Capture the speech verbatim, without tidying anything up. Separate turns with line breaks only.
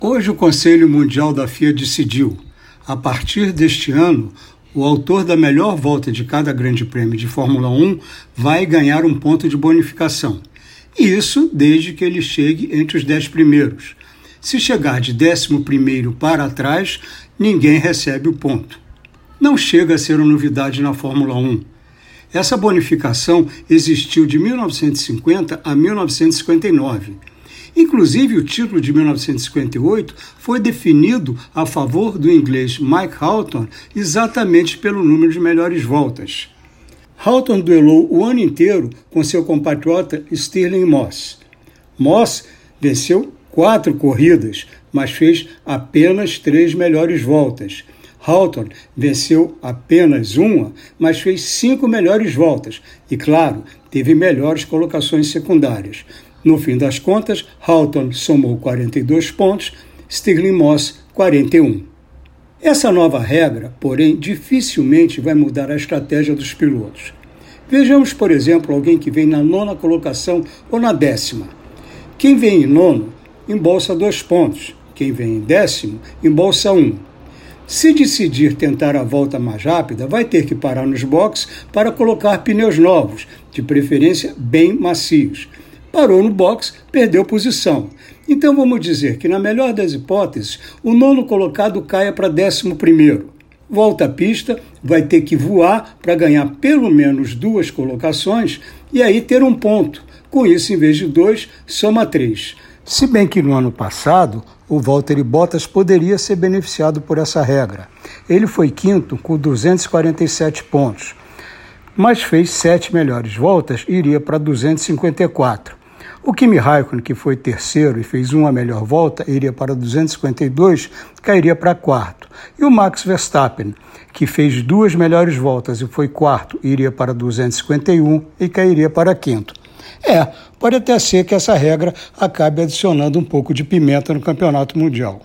Hoje o Conselho Mundial da F I A decidiu, a partir deste ano, o autor da melhor volta de cada grande prêmio de Fórmula um vai ganhar um ponto de bonificação. Isso desde que ele chegue entre os dez primeiros. Se chegar de décimo primeiro para trás, ninguém recebe o ponto. Não chega a ser uma novidade na Fórmula um. Essa bonificação existiu de mil novecentos e cinquenta a mil novecentos e cinquenta e nove. Inclusive, o título de mil novecentos e cinquenta e oito foi definido a favor do inglês Mike Hawthorn exatamente pelo número de melhores voltas. Hawthorn duelou o ano inteiro com seu compatriota Stirling Moss. Moss venceu quatro corridas, mas fez apenas três melhores voltas. Hawthorn venceu apenas uma, mas fez cinco melhores voltas e, claro, teve melhores colocações secundárias. No fim das contas, Hawthorn somou quarenta e dois pontos, Stirling Moss quarenta e um. Essa nova regra, porém, dificilmente vai mudar a estratégia dos pilotos. Vejamos, por exemplo, alguém que vem na nona colocação ou na décima. Quem vem em nono, embolsa dois pontos. Quem vem em décimo, embolsa um. Se decidir tentar a volta mais rápida, vai ter que parar nos boxes para colocar pneus novos, de preferência bem macios. Parou no box, perdeu posição. Então vamos dizer que, na melhor das hipóteses, o nono colocado caia para décimo primeiro. Volta à pista, vai ter que voar para ganhar pelo menos duas colocações e aí ter um ponto. Com isso, em vez de dois, soma três. Se bem que no ano passado, o Valtteri Bottas poderia ser beneficiado por essa regra. Ele foi quinto com duzentos e quarenta e sete pontos, mas fez sete melhores voltas e iria para duzentos e cinquenta e quatro. O Kimi Räikkönen, que foi terceiro e fez uma melhor volta, iria para duzentos e cinquenta e dois, cairia para quarto. E o Max Verstappen, que fez duas melhores voltas e foi quarto, iria para duzentos e cinquenta e um e cairia para quinto. É, pode até ser que essa regra acabe adicionando um pouco de pimenta no campeonato mundial.